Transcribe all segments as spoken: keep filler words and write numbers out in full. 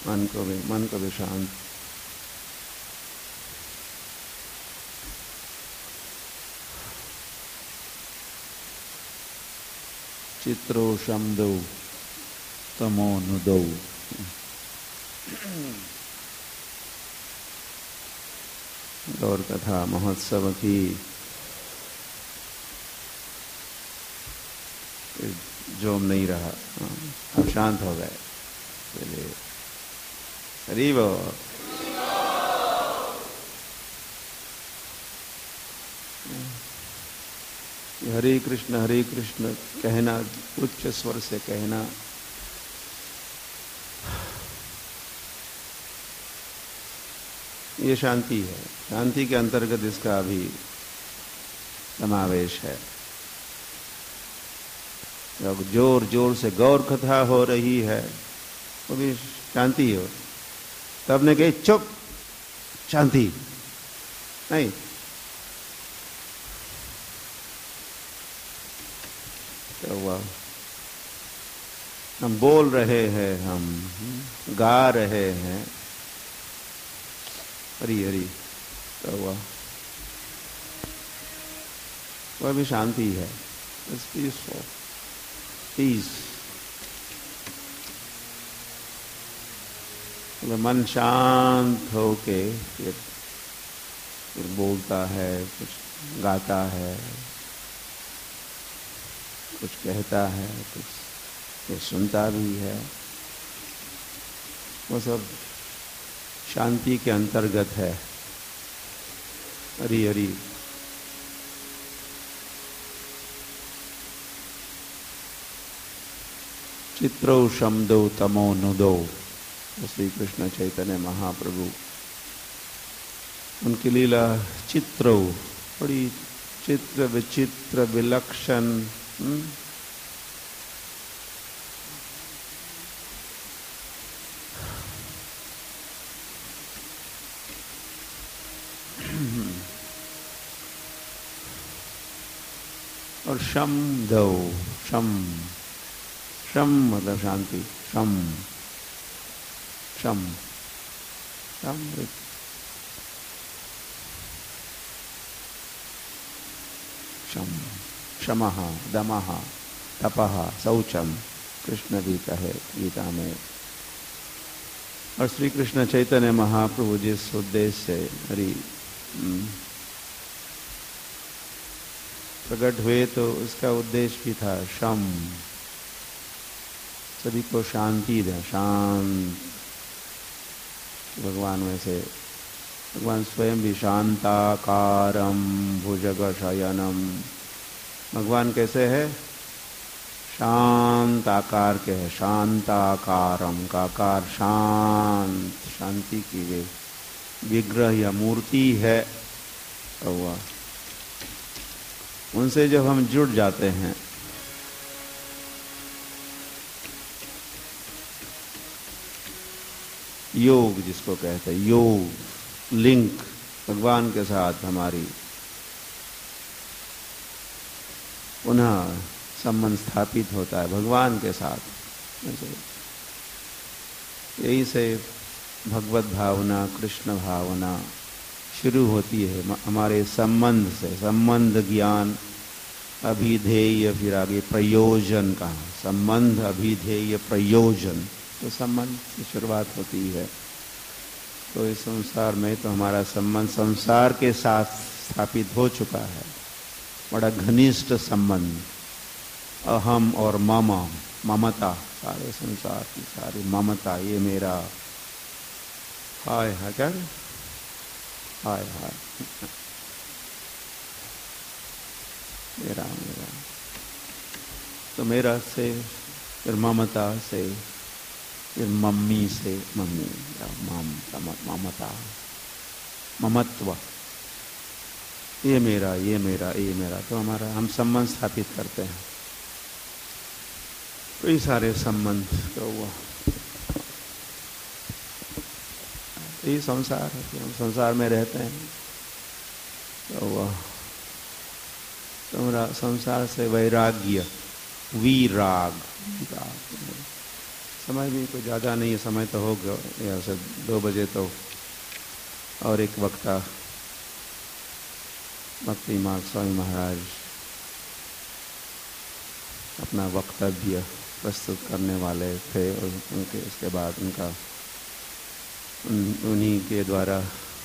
मन को भी मन को भी शांत। चित्रो शब्दो तमो नुदो। गौर कथा महोत्सव की जोम नहीं रहा, अब शांत हो गए। चलिए हरि बोल। हरे कृष्ण हरे कृष्ण कहना, उच्च स्वर से कहना, ये शांति है। शांति के अंतर्गत इसका भी समावेश है। जब जोर जोर से गौर कथा हो रही है वो भी शांति हो। तब ने कही चुप, शांति नहीं। तो वह हम बोल रहे हैं, हम गा रहे हैं हरी हरी, तो वह वह भी शांति है। It's peaceful, peace. मन शांत होके फिर फिर बोलता है, कुछ गाता है, कुछ कहता है, कुछ फिर सुनता भी है। वो सब शांति के अंतर्गत है। हरि हरि। चित्रो शब्दो तमो नुदो। श्री कृष्ण चैतन्य महाप्रभु, उनकी लीला चित्रो, बड़ी चित्र विचित्र विलक्षण, और शम दो, शम शम मतलब शांति, शम शम शम शम शमः दमः तपः शौचम, कृष्ण भी कहे गीता में। और श्री कृष्ण चैतन्य महाप्रभु जिस उद्देश्य से हरि प्रकट हुए तो उसका उद्देश्य भी था शम, सभी को शांति दें, शांत। भगवान वैसे भगवान स्वयं भी शांताकारम भुजग शयनम। भगवान कैसे है? शांत आकार के है। शांताकारम का आकार शांत, शांति की वे विग्रह या मूर्ति है। हुआ उनसे जब हम जुड़ जाते हैं योग जिसको कहते हैं, योग लिंक भगवान के साथ हमारी पुनः संबंध स्थापित होता है भगवान के साथ। यही से भगवत भावना, कृष्ण भावना शुरू होती है हमारे संबंध से। संबंध ज्ञान अभिधेय, फिर आगे प्रयोजन का संबंध, अभिधेय प्रयोजन, तो संबंध की शुरुआत होती है। तो इस संसार में तो हमारा संबंध संसार के साथ स्थापित हो चुका है, बड़ा घनिष्ठ संबंध। अहम और मम, ममता, सारे संसार की सारी ममता, ये मेरा, हाय हाय क्या हाय हाय मेरा मेरा, तो मेरा से फिर ममता से, फिर मम्मी से, मम्मी मम ममता, ममत्व, ये मेरा ये मेरा ये मेरा, तो हमारा हम संबंध स्थापित करते हैं। कई सारे संबंध तो हुआ, ये संसार है, हम संसार में रहते हैं। तो वह संसार से वैराग्य, वीराग, समय भी कोई ज़्यादा नहीं है, समय तो हो गया यहाँ से दो बजे तो और एक वक्ता भक्ति मार्ग स्वामी महाराज अपना वक्तव्य प्रस्तुत करने वाले थे और उनके उसके बाद उनका उन, उन्हीं के द्वारा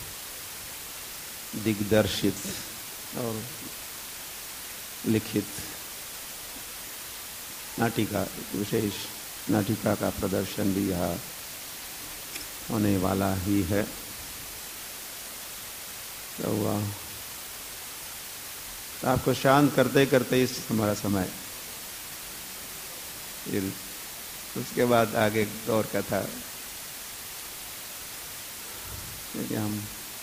दिग्दर्शित और लिखित नाटिका, विशेष नाटिका का प्रदर्शन भी यहाँ होने वाला ही है। तो हुआ तो आपको शांत करते करते इस हमारा समय, फिर उसके बाद आगे और कथा, क्योंकि हम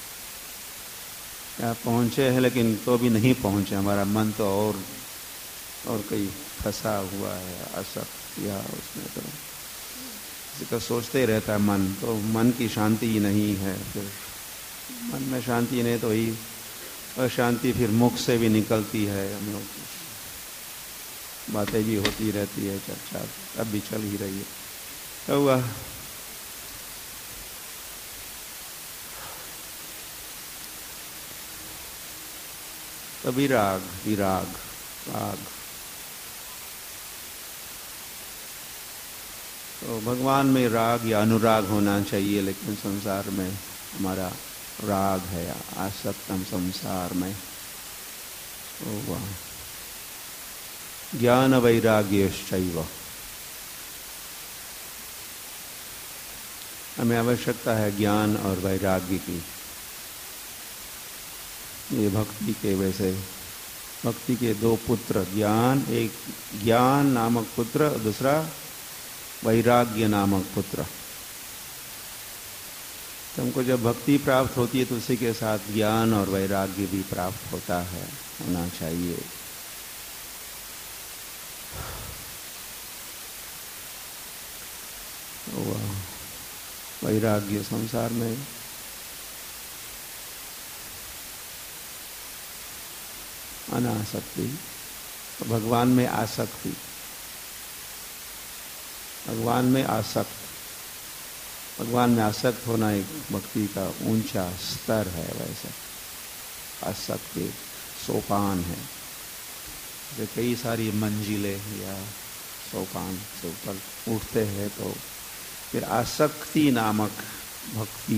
यहाँ पहुँचे हैं लेकिन तो भी नहीं पहुँचे, हमारा मन तो और और कहीं फंसा हुआ है आसक्त या उसमें, तो इसी का सोचते ही रहता है मन, तो मन की शांति ही नहीं है। फिर मन में शांति नहीं तो ही अशांति फिर मुख से भी निकलती है, हम लोग बातें भी होती रहती है, चर्चा अब भी चल ही रही है। तो हुआ तो विराग, विराग राग, तो भगवान में राग या अनुराग होना चाहिए, लेकिन संसार में हमारा राग है, आसक्तम संसार में। तो वह ज्ञान वैराग्यश्चैव, हमें आवश्यकता है ज्ञान और वैराग्य की। ये भक्ति के वैसे भक्ति के दो पुत्र, ज्ञान, एक ज्ञान नामक पुत्र, दूसरा वैराग्य नामक पुत्र। तो हमको जब भक्ति प्राप्त होती है तो उसी के साथ ज्ञान और वैराग्य भी प्राप्त होता है, होना चाहिए। तो वैराग्य संसार में अनासक्ति, तो भगवान में आसक्ति, भगवान में आसक्त, भगवान में आसक्त होना एक भक्ति का ऊंचा स्तर है। वैसे आसक्ति सोपान है, जैसे कई सारी मंजिलें या सोपान से ऊपर उठते हैं, तो फिर आसक्ति नामक भक्ति,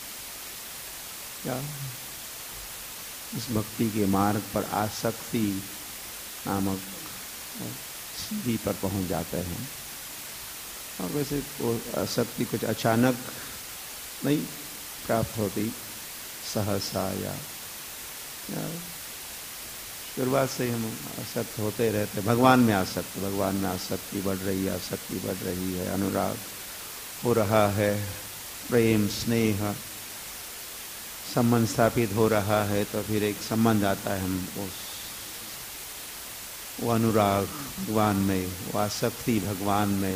क्या इस भक्ति के मार्ग पर आसक्ति नामक सीढ़ी पर पहुंच जाते हैं। और वैसे वो आसक्ति कुछ अचानक नहीं प्राप्त होती, सहसा या, या शुरुआत से हम आसक्त होते रहते। भगवान में आसक्त, भगवान में आसक्ति बढ़ रही है, आसक्ति बढ़ रही है, अनुराग हो रहा है, प्रेम स्नेह संबंध स्थापित हो रहा है, तो फिर एक संबंध आता है, हम उस वो अनुराग भगवान में, वो आसक्ति भगवान में,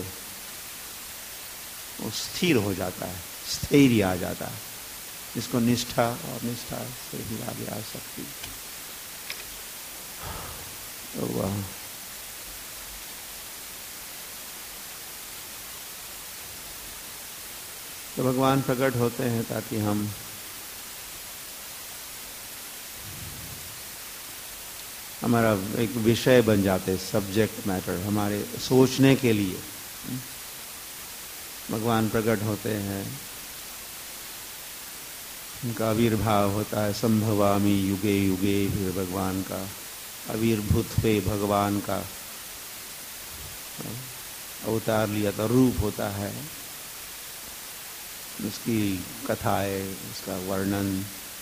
वो स्थिर हो जाता है, स्थैर्य आ जाता है, जिसको निष्ठा, और निष्ठा से ही आगे आसक्ति। तो वह तो भगवान प्रकट होते हैं ताकि हम हमारा एक विषय बन जाते, सब्जेक्ट मैटर, हमारे सोचने के लिए भगवान प्रकट होते हैं। उनका आविर्भाव होता है, संभवामि युगे युगे, फिर भगवान का आविर्भूत हुए, भगवान का अवतार लिया तो रूप होता है, उसकी कथाएं, उसका वर्णन,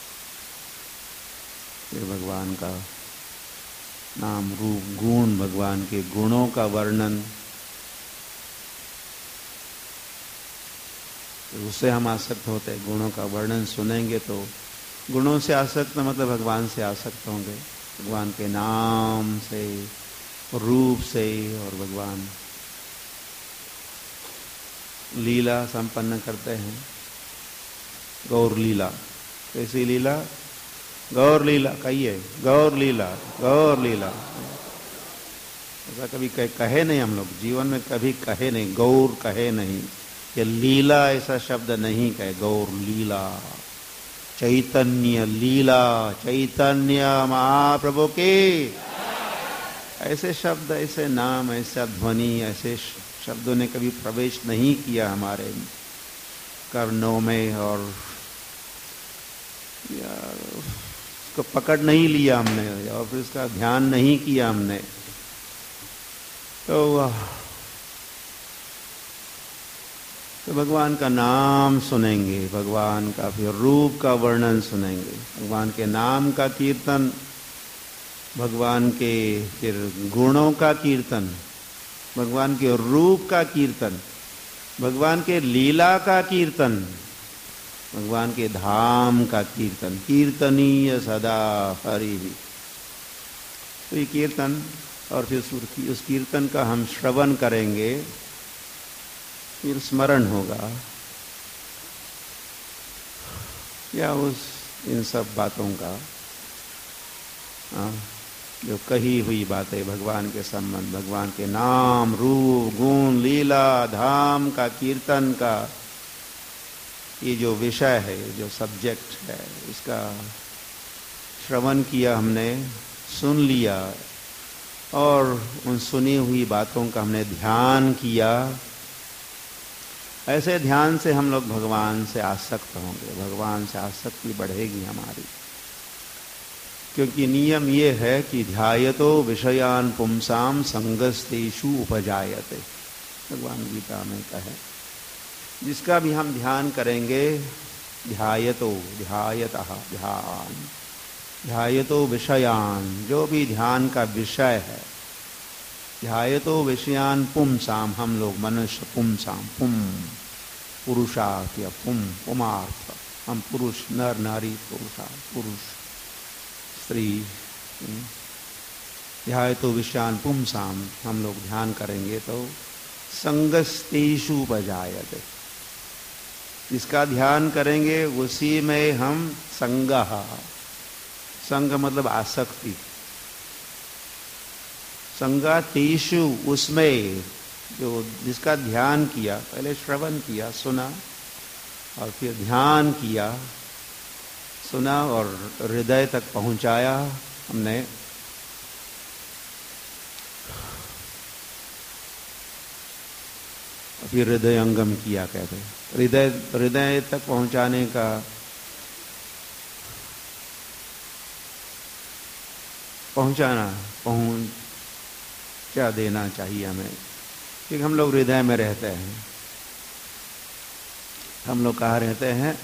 फिर भगवान का नाम रूप गुण, भगवान के गुणों का वर्णन, उससे हम आसक्त होते हैं। गुणों का वर्णन सुनेंगे तो गुणों से आसक्त मतलब भगवान से आसक्त होंगे, भगवान के नाम से, रूप से, और भगवान लीला संपन्न करते हैं। गौर लीला, कैसी लीला? गौर लीला, कहिए गौर लीला, गौर लीला। ऐसा कभी कह, कहे नहीं हम लोग, जीवन में कभी कहे नहीं, गौर कहे नहीं, ये लीला ऐसा शब्द नहीं कहे, गौर लीला, चैतन्य लीला, चैतन्य महाप्रभु के ऐसे शब्द, ऐसे नाम, ऐसा ध्वनि, ऐसे शब्दों ने कभी प्रवेश नहीं किया हमारे कर्णों में, और उसको पकड़ नहीं लिया हमने, और फिर उसका ध्यान नहीं किया हमने। तो तो भगवान का नाम सुनेंगे, भगवान का फिर रूप का वर्णन सुनेंगे, भगवान के नाम का कीर्तन, भगवान के फिर गुणों का कीर्तन, भगवान के रूप का कीर्तन, भगवान के लीला का कीर्तन, भगवान के धाम का कीर्तन। कीर्तनीय सदा हरि। तो ये कीर्तन, और फिर उस कीर्तन का हम श्रवण करेंगे, फिर स्मरण होगा, या उस इन सब बातों का आ, जो कही हुई बातें भगवान के संबंध, भगवान के नाम, रूप, गुण, लीला, धाम का कीर्तन का, ये जो विषय है, जो सब्जेक्ट है, इसका श्रवण किया हमने, सुन लिया, और उन सुनी हुई बातों का हमने ध्यान किया। ऐसे ध्यान से हम लोग भगवान से आसक्त होंगे, भगवान से आसक्ति बढ़ेगी हमारी, क्योंकि नियम ये है कि ध्यायतो विषयान पुंसाम संगस्तेषु उपजायते, भगवान गीता में कहे। जिसका भी हम ध्यान करेंगे, ध्यायतो, ध्यायतः, ध्यान, ध्यायतो विषयान, जो भी ध्यान का विषय है, ध्यायतो विषयान पुंसाम, हम लोग मनुष्य, पुंसाम, पुम पुरुषार्थ या पुम पुमार्थ, हम पुरुष, नर नारी, पुरुषा, पुरुष स्त्री, ध्यायतो विषयान पुंसाम, हम लोग ध्यान करेंगे तो संगस्तेषु उपजायते, इसका ध्यान करेंगे उसी में हम संगः, संग मतलब आसक्ति, संगातेषु, उसमें जो जिसका ध्यान किया, पहले श्रवण किया, सुना, और फिर ध्यान किया, सुना और हृदय तक पहुंचाया हमने, फिर हृदय अंगम किया, कहते हैं। हृदय हृदय तक पहुंचाने का पहुंचाना पहुंचा देना चाहिए हमें, क्योंकि हम लोग हृदय में रहते हैं। हम लोग कहाँ रहते हैं?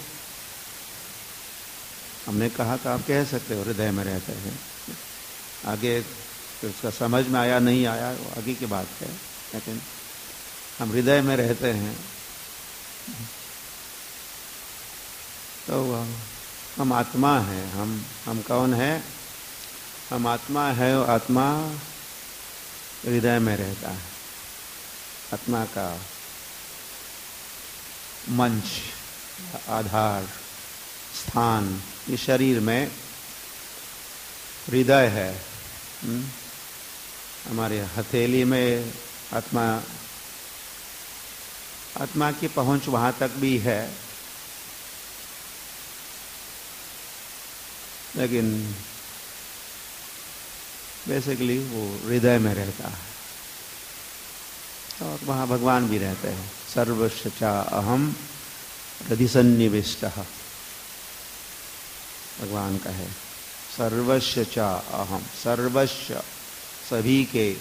हमने कहा था, आप कह सकते हो हृदय में रहते हैं। आगे फिर उसका समझ में आया नहीं आया वो आगे की बात है, लेकिन हम हृदय में रहते हैं। तो हम आत्मा हैं। हम हम कौन है? हम आत्मा है, और आत्मा हृदय में रहता है। आत्मा का मंच, आधार, स्थान ये शरीर में हृदय है। हुँ? हमारे हथेली में आत्मा आत्मा की पहुंच वहां तक भी है, लेकिन बेसिकली वो हृदय में रहता है, और वहाँ भगवान भी रहते हैं। सर्वस्य च अहम हृदि सन्निविष्टः, भगवान का है। सर्वस्य च अहम, सर्वस्य सभी के,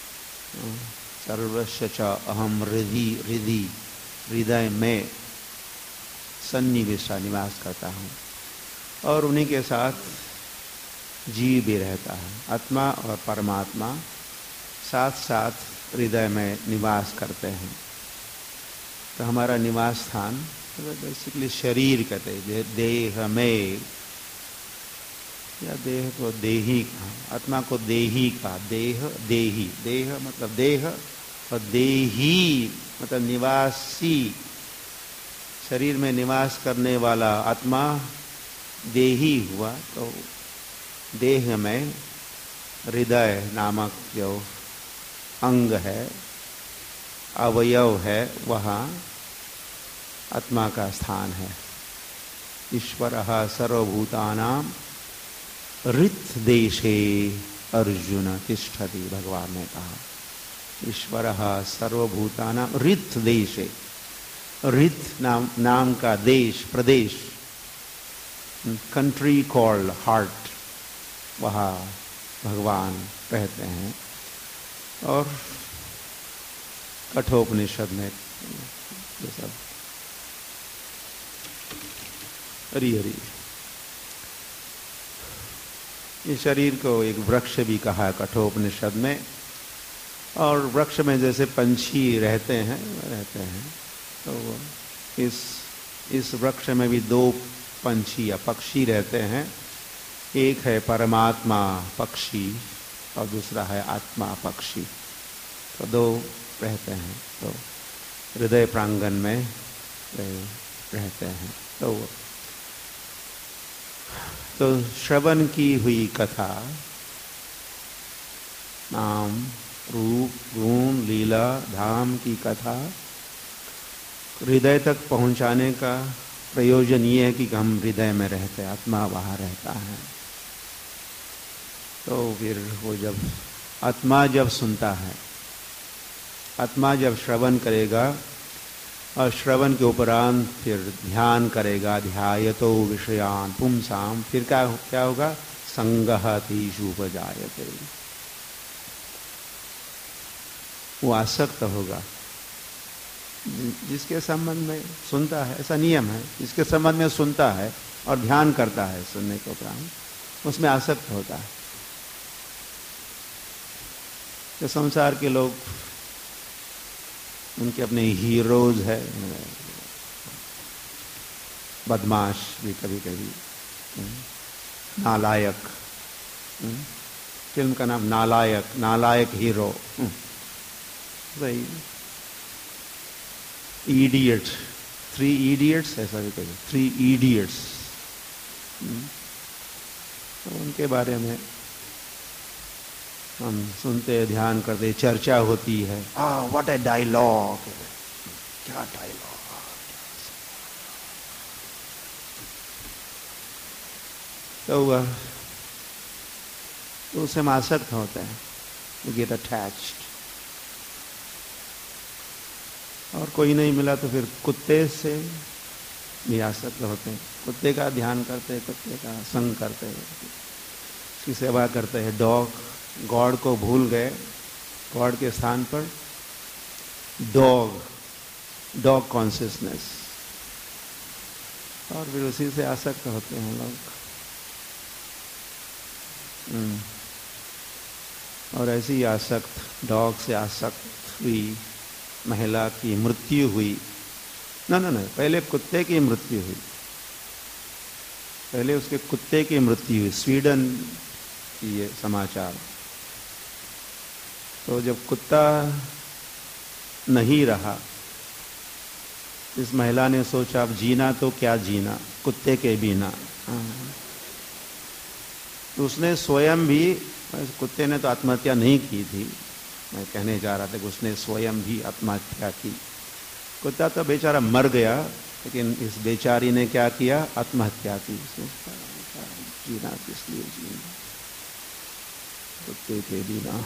सर्वस्य च अहम हृदि, हृदि हृदय में सन्निविष्टा निवास करता हूँ, और उन्हीं के साथ जीव भी रहता है। आत्मा और परमात्मा साथ साथ हृदय में निवास करते हैं। तो हमारा निवास स्थान बेसिकली शरीर कहते हैं, देह में, या देह को देही का, आत्मा को देही का, देह देही, देह मतलब देह, और देही मतलब निवासी, शरीर में निवास करने वाला आत्मा देही हुआ। तो देह में हृदय नामक जो अंग है, अवयव है, वहाँ आत्मा का स्थान है। ईश्वरः सर्वभूतानां ऋत देशे अर्जुन तिष्ठति, भगवान ने कहा। ईश्वरः सर्वभूतानां ऋत देशे, ऋत नाम नाम का देश, प्रदेश, कंट्री कॉल्ड हार्ट, वहाँ भगवान रहते हैं। और कठोपनिषद में ये सब हरी हरी, इस शरीर को एक वृक्ष भी कहा है कठोपनिषद में। और वृक्ष में जैसे पंछी रहते हैं रहते हैं तो इस इस वृक्ष में भी दो पंछी या पक्षी रहते हैं। एक है परमात्मा पक्षी और दूसरा है आत्मा पक्षी। तो दो रहते हैं, तो हृदय प्रांगण में रहते हैं। तो तो श्रवण की हुई कथा, नाम रूप गुण लीला धाम की कथा हृदय तक पहुंचाने का प्रयोजन ये है कि हम हृदय में रहते हैं, आत्मा वहाँ रहता है। तो फिर वो जब आत्मा जब सुनता है, आत्मा जब श्रवण करेगा और श्रवण के उपरांत फिर ध्यान करेगा, ध्यायतो विषयान पुंसाम, फिर क्या क्या होगा? संगः तेषु उपजायते, वो आसक्त होगा। जिसके संबंध में सुनता है, ऐसा नियम है, जिसके संबंध में सुनता है और ध्यान करता है सुनने के उपरांत, उसमें आसक्त होता है। तो संसार के लोग, उनके अपने हीरोज है, बदमाश भी कभी कभी, नालायक, फिल्म का नाम नालायक, नालायक हीरो, भाई इडियट, थ्री इडियट्स, ऐसा भी कभी, थ्री इडियट्स। तो उनके बारे में हम सुनते, ध्यान करते, चर्चा होती है। आ व्हाट ए डायलॉग, क्या डायलॉग, तो वह तो उससे हम आसक्त होते हैं, we get attached। और कोई नहीं मिला तो फिर कुत्ते से भी आसक्त होते हैं, कुत्ते का ध्यान करते हैं, कुत्ते का संग करते हैं, उसकी सेवा करते हैं। डॉग, गॉड को भूल गए, गॉड के स्थान पर डॉग, डॉग कॉन्शियसनेस, और फिर उसी से आसक्त होते हैं लोग। और ऐसी आसक्त, डॉग से आसक्त हुई महिला की मृत्यु हुई। ना ना ना पहले कुत्ते की मृत्यु हुई, पहले उसके कुत्ते की मृत्यु हुई, स्वीडन की ये समाचार। तो जब कुत्ता नहीं रहा, इस महिला ने सोचा अब जीना तो क्या जीना कुत्ते के बिना। तो उसने स्वयं भी, कुत्ते ने तो आत्महत्या नहीं की थी, मैं कहने जा रहा था कि उसने स्वयं भी आत्महत्या की। कुत्ता तो बेचारा मर गया, लेकिन इस बेचारी ने क्या किया? आत्महत्या की। जीना किस लिए जीना कुत्ते के बिना।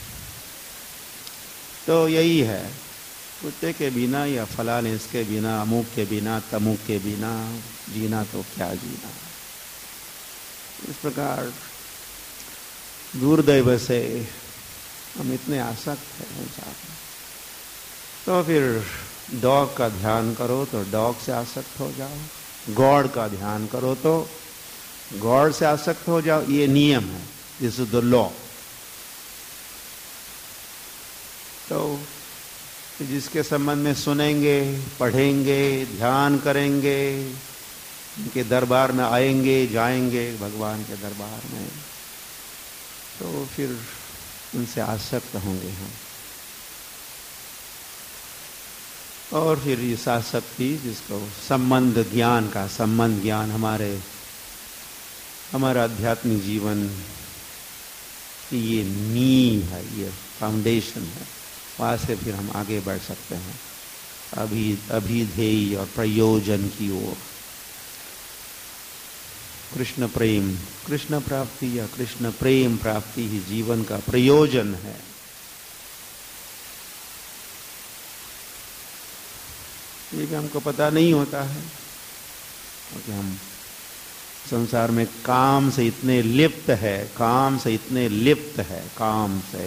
तो यही है, कुत्ते के बिना या फलान इसके बिना, अमुक के बिना, तमुक के बिना जीना तो क्या जीना। इस प्रकार दुर्दैव से हम इतने आसक्त हैं संसार में। तो फिर डॉग का ध्यान करो तो डॉग से आसक्त हो जाओ, गॉड का ध्यान करो तो गॉड से आसक्त हो जाओ। ये नियम है, दिस इज द लॉ। तो जिसके संबंध में सुनेंगे, पढ़ेंगे, ध्यान करेंगे, उनके दरबार में आएंगे, जाएंगे भगवान के दरबार में, तो फिर उनसे आसक्त होंगे हम। और फिर इस आसक्ति, जिसको संबंध ज्ञान का, संबंध ज्ञान हमारे हमारा आध्यात्मिक जीवन की ये नींव है, ये फाउंडेशन है, वहाँ से फिर हम आगे बढ़ सकते हैं अभी अभिधेय और प्रयोजन की ओर। कृष्ण प्रेम, कृष्ण प्राप्ति या कृष्ण प्रेम प्राप्ति ही जीवन का प्रयोजन है। ये भी हमको पता नहीं होता है क्योंकि हम संसार में काम से इतने लिप्त है, काम से इतने लिप्त है, काम से।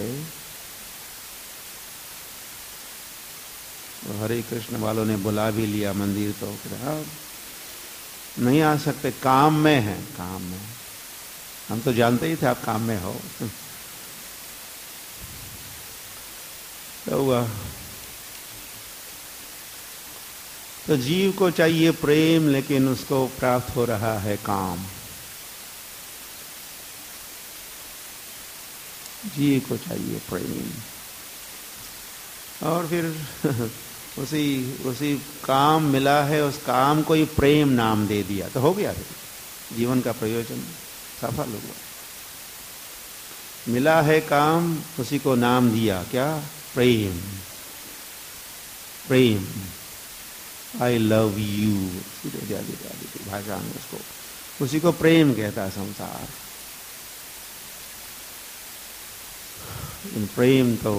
तो हरे कृष्ण वालों ने बुला भी लिया मंदिर, तो हाँ नहीं आ सकते, काम में है, काम में। हम तो जानते ही थे आप काम में हो। तो हुआ तो जीव को चाहिए प्रेम, लेकिन उसको प्राप्त हो रहा है काम। जीव को चाहिए प्रेम और फिर उसी उसी काम मिला है, उस काम को ही प्रेम नाम दे दिया तो हो गया, जीवन का प्रयोजन सफल हुआ। मिला है काम, उसी को नाम दिया क्या? प्रेम। प्रेम, आई लव यू, भाषा में उसको, उसी को प्रेम कहता है संसार। प्रेम तो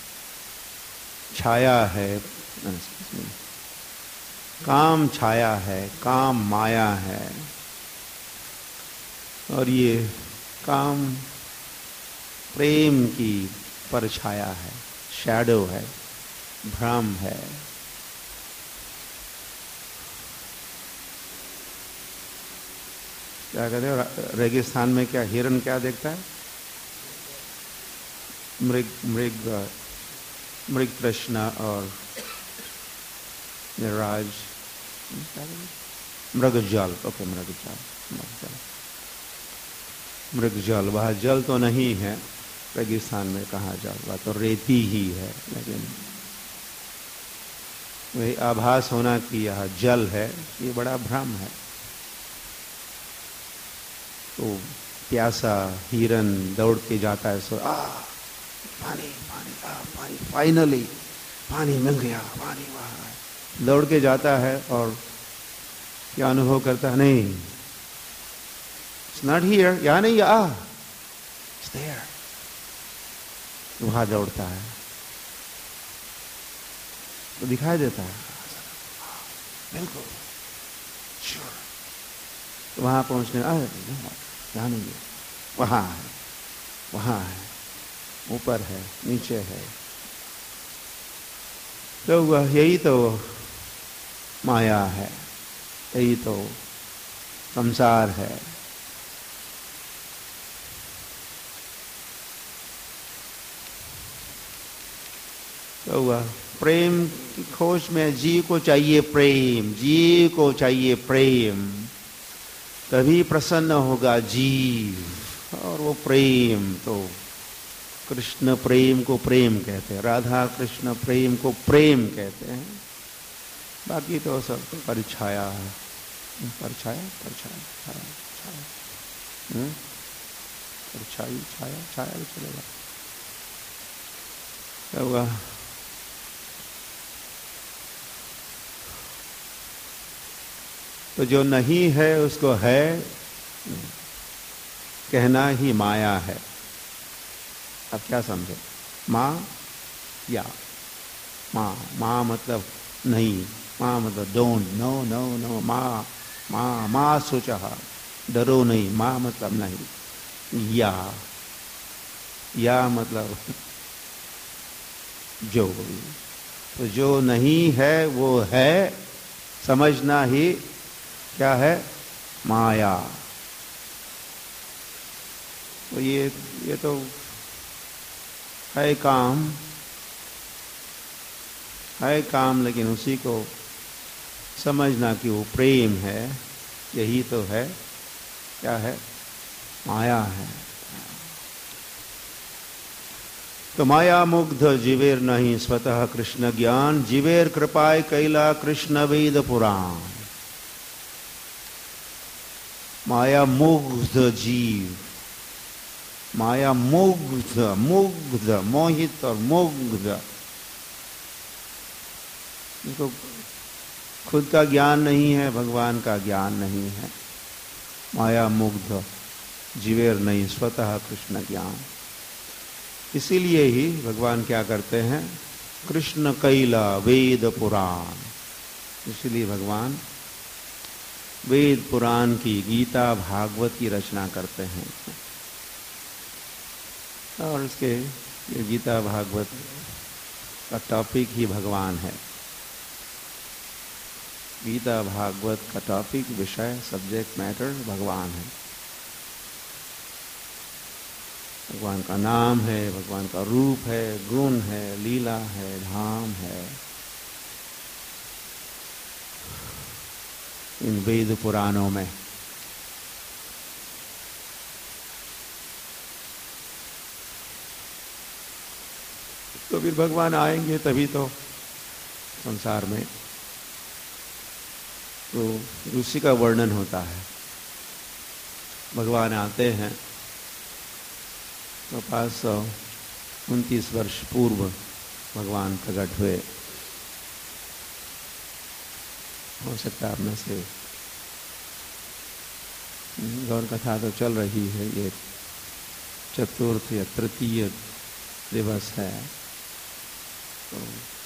छाया है, काम छाया है, काम माया है, और ये काम प्रेम की परछाया है, शैडो है, भ्रम है। क्या कहते हैं रेगिस्तान में, क्या हिरन क्या देखता है? मृग मृग मृग तृष्णा और राज मृगजल, ओके मृगजल, मृगजल मृगजल। वह जल तो नहीं है रेगिस्तान में, कहाँ जल, वह तो रेती ही है, लेकिन वही आभास होना कि यह जल है, ये बड़ा भ्रम है। तो प्यासा हिरन दौड़ के जाता है, सो आ पानी पानी आ पानी, फाइनली पानी मिल गया, पानी वहां दौड़ के जाता है और क्या अनुभव करता है? नहीं, इट्स नॉट हियर, यहां नहीं, आ इट्स देयर। वहां दौड़ता है तो दिखाई देता है, बिल्कुल श्योर। वहां पहुंचने, यहां नहीं है, वहां है, वहां है, ऊपर है, नीचे है। तो वह यही तो माया है, यही तो संसार है। तो वह प्रेम की खोज में जीव को चाहिए प्रेम, जीव को चाहिए प्रेम, तभी प्रसन्न होगा जीव। और वो प्रेम तो कृष्ण प्रेम को प्रेम कहते हैं, राधा कृष्ण प्रेम को प्रेम कहते हैं। बाकी तो सब परछाया है, परछाया परछाया छाया छाया, परछाई छाया छाया भी चलेगा। क्या हुआ? तो जो नहीं है उसको है कहना ही माया है। अब क्या समझे? माँ या माँ, माँ मतलब नहीं, माँ मतलब डोंट, नो नो नो, माँ माँ माँ सोचा, डरो नहीं, माँ मतलब नहीं, या या मतलब जो, तो जो नहीं है वो है समझना ही क्या है? माया। तो ये ये तो है काम, है काम, लेकिन उसी को समझना कि वो प्रेम है, यही तो है, क्या है? माया है। तो माया मुग्ध जीवेर नहीं स्वतः कृष्ण ज्ञान, जीवेर कृपाय कैला कृष्ण वेद पुराण। माया मुग्ध जीव, माया मुग्ध, मुग्ध, मोहित और मुग्ध। इसको खुद का ज्ञान नहीं है, भगवान का ज्ञान नहीं है। माया मुग्ध, जीवेर नहीं, स्वतः कृष्ण ज्ञान। इसीलिए ही भगवान क्या करते हैं, कृष्ण कैला वेद पुराण। इसलिए भगवान वेद पुराण की, गीता भागवत की रचना करते हैं। और इसके ये गीता भागवत का टॉपिक ही भगवान है। गीता भागवत का टॉपिक, विषय, सब्जेक्ट मैटर भगवान है। भगवान का नाम है, भगवान का रूप है, गुण है, लीला है, धाम है। इन वेद पुराणों में तो फिर भगवान आएंगे तभी तो संसार में तो उसी का वर्णन होता है। भगवान आते हैं तो पाँच सौ उनतीस वर्ष पूर्व भगवान प्रकट हुए। हो सकता है आप में से गौर कथा तो चल रही है, ये चतुर्थ या तृतीय दिवस है। तो,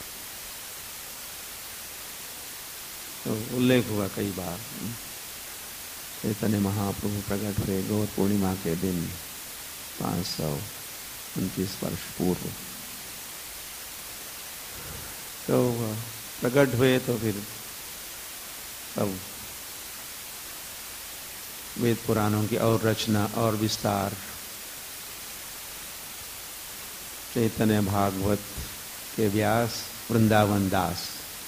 तो उल्लेख हुआ कई बार, चैतन्य महाप्रभु प्रकट हुए गौर पूर्णिमा के दिन पाँच सौ उनतीस वर्ष पूर्व। तो प्रकट हुए तो फिर अब वेद पुराणों की और रचना और विस्तार, चैतन्य भागवत के व्यास वृंदावन दास,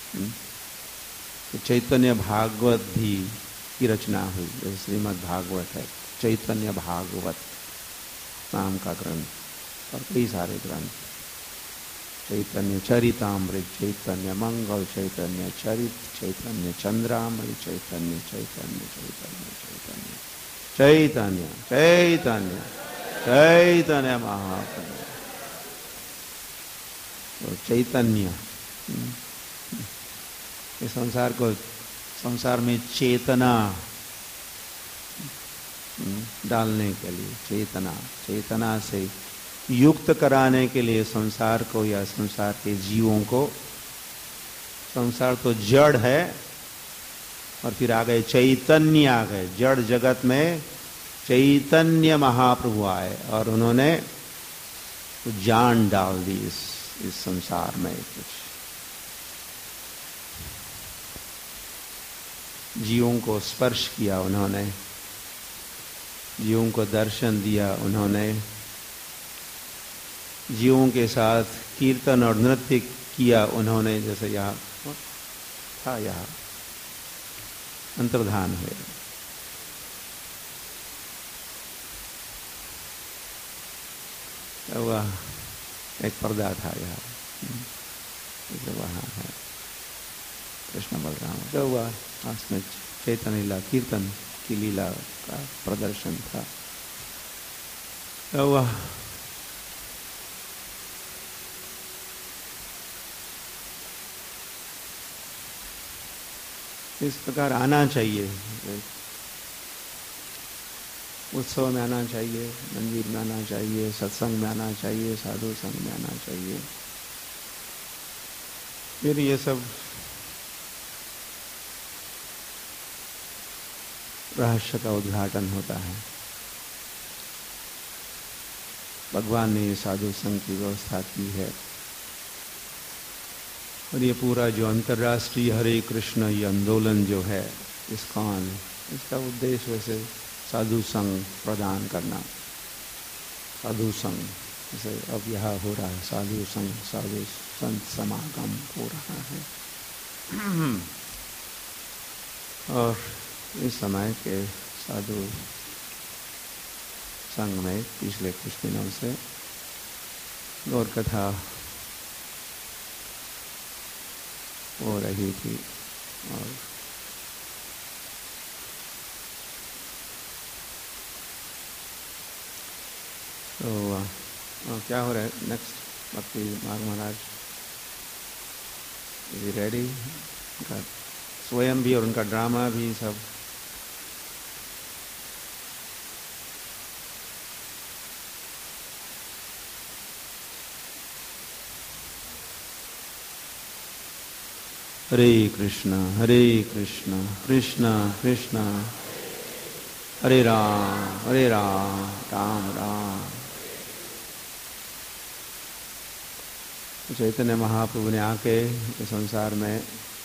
तो चैतन्य भागवत भी की रचना हुई। जैसे श्रीमद् भागवत है, चैतन्य भागवत नाम का ग्रंथ, और कई सारे ग्रंथ, चैतन्य चरितामृत, चैतन्य मंगल, चैतन्य चरित, चैतन्य चंद्रामृत, चैतन्य चैतन्य चैतन्य चैतन्य चैतन्य चैतन्य चैतन्य महाप्रभु। तो चैतन्य इस संसार को, संसार में चेतना डालने के लिए, चेतना चेतना से युक्त कराने के लिए संसार को या संसार के जीवों को। संसार तो जड़ है और फिर आ गए चैतन्य, आ गए जड़ जगत में चैतन्य महाप्रभु आए और उन्होंने जान डाल दी इस इस संसार में। कुछ जीवों को स्पर्श किया उन्होंने, जीवों को दर्शन दिया उन्होंने, जीवों के साथ कीर्तन और नृत्य किया उन्होंने। जैसे यहाँ था, यहाँ अंतर्धान हुए। वह एक पर्दा था यहाँ, वहाँ है कृष्ण बलराम। तो वह उसमें चैतन्य लीला, कीर्तन की लीला का प्रदर्शन था। तो वह इस प्रकार आना चाहिए, उत्सव में आना चाहिए, मंदिर में आना चाहिए, सत्संग में आना चाहिए, साधु संग में आना चाहिए। फिर ये सब रहस्य का उद्घाटन होता है। भगवान ने साधु संघ की व्यवस्था की है और ये पूरा जो अंतर्राष्ट्रीय हरे कृष्ण ये आंदोलन जो है, इस्कॉन, इसका उद्देश्य वैसे साधु संघ प्रदान करना। साधु संघ जैसे अब यहाँ हो रहा है, साधु संघ, साधु संत समागम हो रहा है। और इस समय के साधु संघ में पिछले कुछ दिनों से गौर कथा हो रही थी और तो आ, आ, क्या हो रहा है नेक्स्ट? भक्ति मार्ग महाराज इज रेडी? उनका स्वयं भी और उनका ड्रामा भी सब हरे कृष्णा हरे कृष्णा कृष्णा कृष्णा हरे राम हरे राम राम राम। चैतन्य महाप्रभु ने आके इस संसार में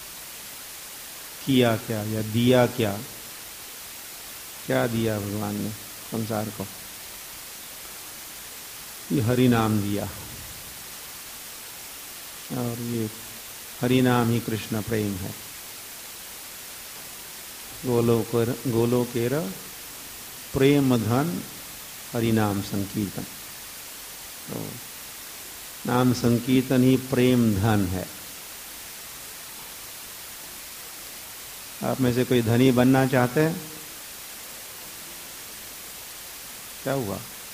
किया क्या या दिया क्या? क्या दिया भगवान ने संसार को? ये हरि नाम दिया, और ये हरि नाम ही कृष्ण प्रेम है। गोलोकर गोलोकेर प्रेम धन हरि नाम संकीर्तन। तो नाम संकीर्तन ही प्रेम धन है। आप में से कोई धनी बनना चाहते हैं? क्या हुआ?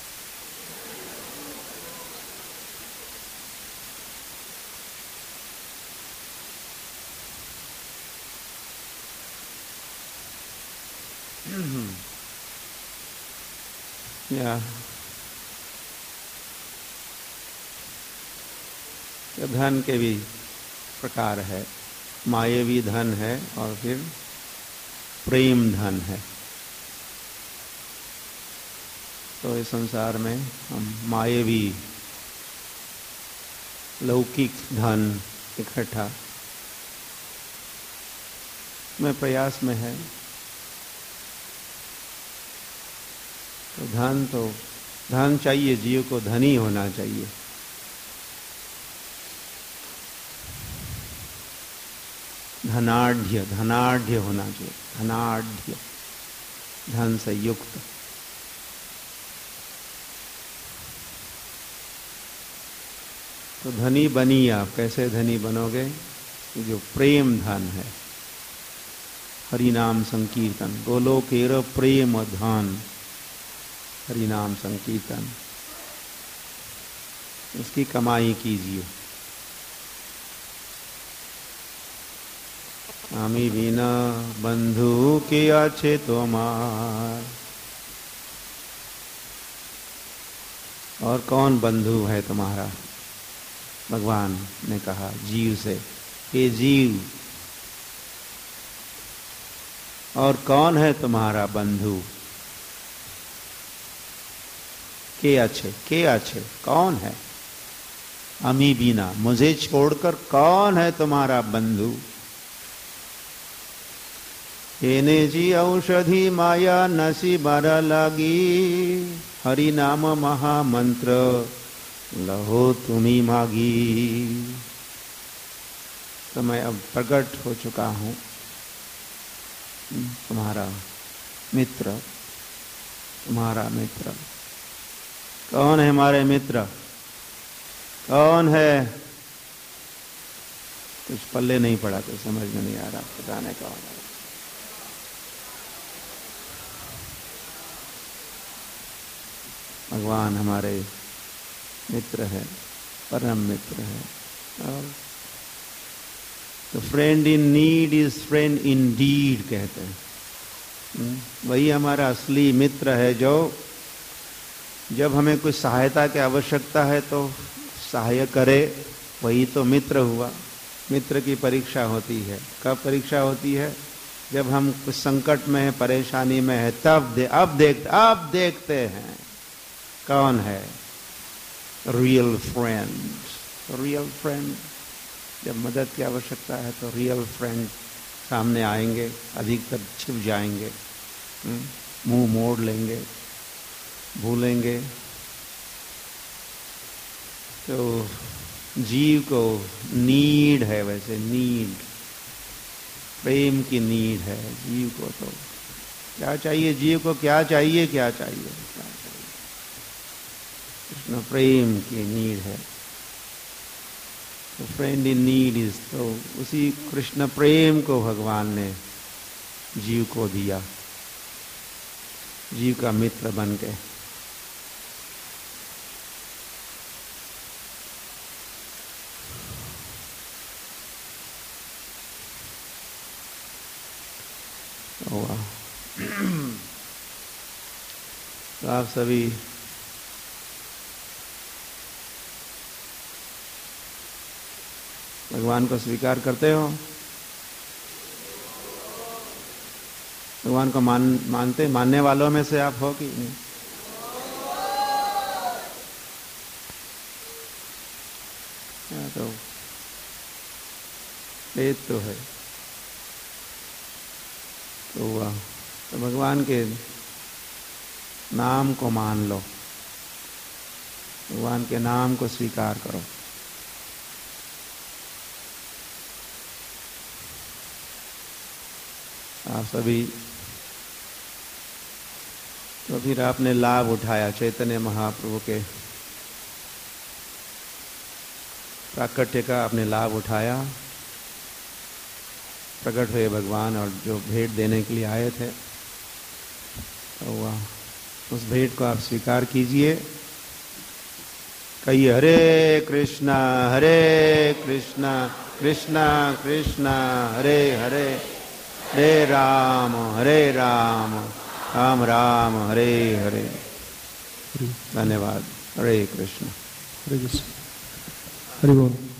या धन के भी प्रकार है, मायावी धन है और फिर प्रेम धन है। तो इस संसार में हम मायावी लौकिक धन इकट्ठा में प्रयास में है। तो धन तो धन चाहिए, जीव को धनी होना चाहिए। धनाढ़ धनाढ़ होना चाहिए, धनाढ़ धन से युक्त। तो धनी बनिए आप। कैसे धनी बनोगे? जो प्रेम धन है, हरि नाम संकीर्तन। गोलोकेर प्रेम धन हरि नाम संकीर्तन, उसकी कमाई कीजिए। आमी बिना बंधु के अच्छे तोमार। और कौन बंधु है तुम्हारा? भगवान ने कहा जीव से, हे जीव, और कौन है तुम्हारा बंधु? के अच्छे, के अच्छे कौन है? अमी बिना, मुझे छोड़कर कौन है तुम्हारा बंधु? एने जी औषधि माया नसी बर लगी, हरि नाम महामंत्र लहो तुम्ही मागी। तो मैं अब प्रकट हो चुका हूं, तुम्हारा मित्र, तुम्हारा मित्र। कौन है हमारे मित्र? कौन है? कुछ पल्ले नहीं पड़ा, तो समझ में नहीं आ रहा पता नहीं कौन है। भगवान हमारे मित्र है, परम मित्र है। और तो friend in need is friend in deed कहते हैं। वही हमारा असली मित्र है, जो जब हमें कुछ सहायता की आवश्यकता है तो सहाय करे, वही तो मित्र हुआ। मित्र की परीक्षा होती है। कब परीक्षा होती है? जब हम कुछ संकट में है, परेशानी में है, तब दे, अब देख अब देखते हैं कौन है रियल फ्रेंड। रियल फ्रेंड जब मदद की आवश्यकता है तो रियल फ्रेंड सामने आएंगे, अधिकतर छिप जाएंगे, मुंह मोड़ लेंगे, भूलेंगे। तो जीव को नीड है, वैसे नीड, प्रेम की नीड है जीव को। तो क्या चाहिए जीव को? क्या चाहिए? क्या चाहिए? क्या चाहिए? कृष्ण प्रेम की नीड है। तो फ्रेंड इन नीड इज, तो उसी कृष्ण प्रेम को भगवान ने जीव को दिया, जीव का मित्र बन के। वाह। तो आप सभी भगवान को स्वीकार करते हो? भगवान को मान मानते मानने वालों में से आप हो कि नहीं? तो वेद तो है। तो वाह, तो भगवान के नाम को मान लो, भगवान के नाम को स्वीकार करो। आप सभी तो फिर आपने लाभ उठाया चैतन्य महाप्रभु के प्राकट्य का, आपने लाभ उठाया। प्रकट हुए भगवान और जो भेंट देने के लिए आए थे, तो वह उस भेंट को आप स्वीकार कीजिए। कहिए हरे कृष्णा हरे कृष्णा कृष्णा कृष्णा हरे हरे, हरे राम हरे राम राम राम हरे हरे। धन्यवाद। हरे कृष्ण। हरे कृष्ण। हरि बोल।